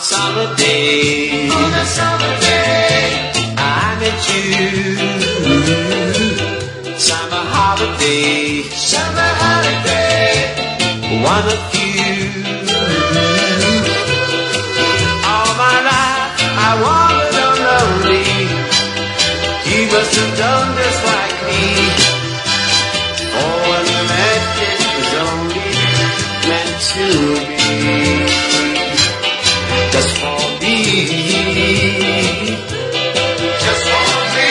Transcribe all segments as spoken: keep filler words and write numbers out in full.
summer day, on a summer day, I met you. Summer holiday, summer holiday, one of you. All my life I wandered on lonely. You must have done just like me. Oh, when we met it was only meant to be. Just for me, just for me.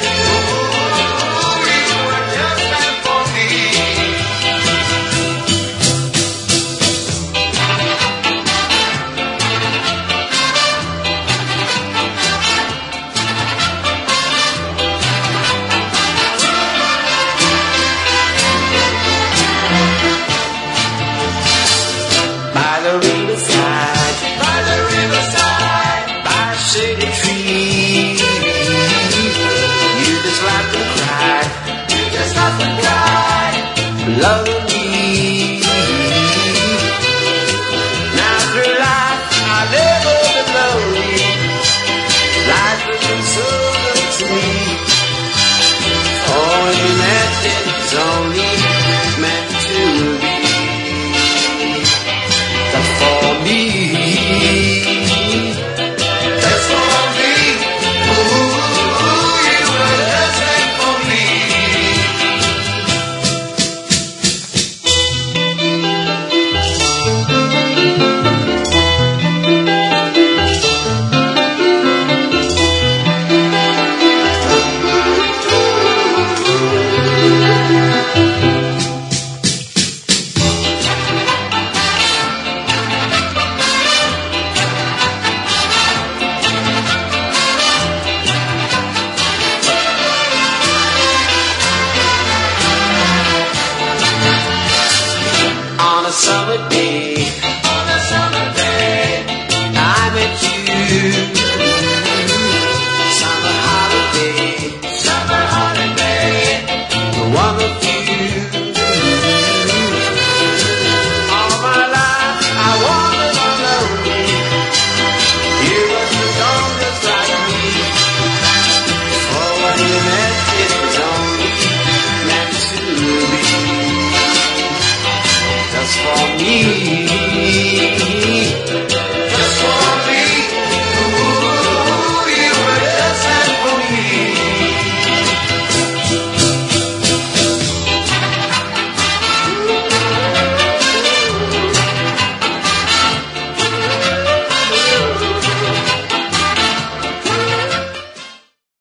Ooh, you were just meant for me. by the river.